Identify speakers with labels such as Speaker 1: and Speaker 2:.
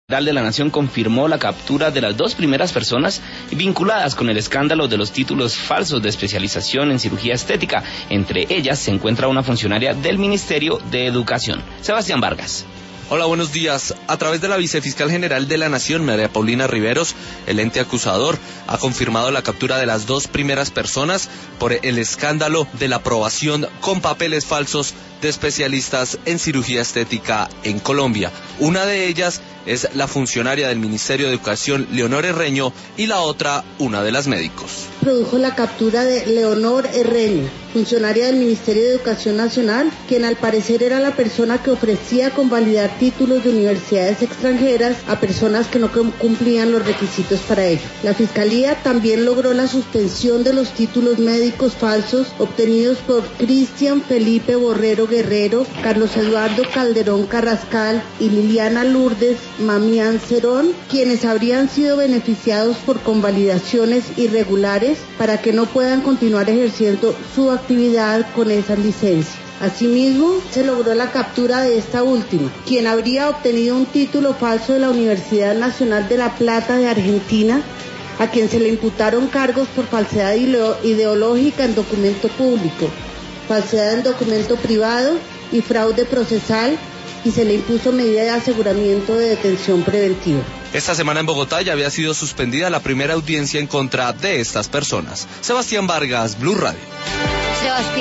Speaker 1: General de la Nación confirmó la captura de las dos primeras personas vinculadas con el escándalo de los títulos falsos de especialización en cirugía estética. Entre ellas se encuentra una funcionaria del Ministerio de Educación. Sebastián Vargas.
Speaker 2: Hola, buenos días. A través de la Vicefiscal General de la Nación, María Paulina Riveros, el ente acusador ha confirmado la captura de las dos primeras personas por el escándalo de la aprobación con papeles falsos de especialistas en cirugía estética en Colombia. Una de ellas es la funcionaria del Ministerio de Educación, Leonor Herreño, y la otra, una de las médicos.
Speaker 3: Produjo la captura de Leonor Herreño, funcionaria del Ministerio de Educación Nacional, quien al parecer era la persona que ofrecía convalidar títulos de universidades extranjeras a personas que no cumplían los requisitos para ello. La Fiscalía también logró la suspensión de los títulos médicos falsos obtenidos por Cristian Felipe Borrero Guerrero, Carlos Eduardo Calderón Carrascal y Liliana Lourdes Mamián Cerón, quienes habrían sido beneficiados por convalidaciones irregulares para que no puedan continuar ejerciendo su actividad con esas licencias. Asimismo, se logró la captura de esta última, quien habría obtenido un título falso de la Universidad Nacional de La Plata de Argentina, a quien se le imputaron cargos por falsedad ideológica en documento público, falsedad en documento privado y fraude procesal, y se le impuso medida de aseguramiento de detención preventiva.
Speaker 2: Esta semana en Bogotá ya había sido suspendida la primera audiencia en contra de estas personas. Sebastián Vargas, Blue Radio.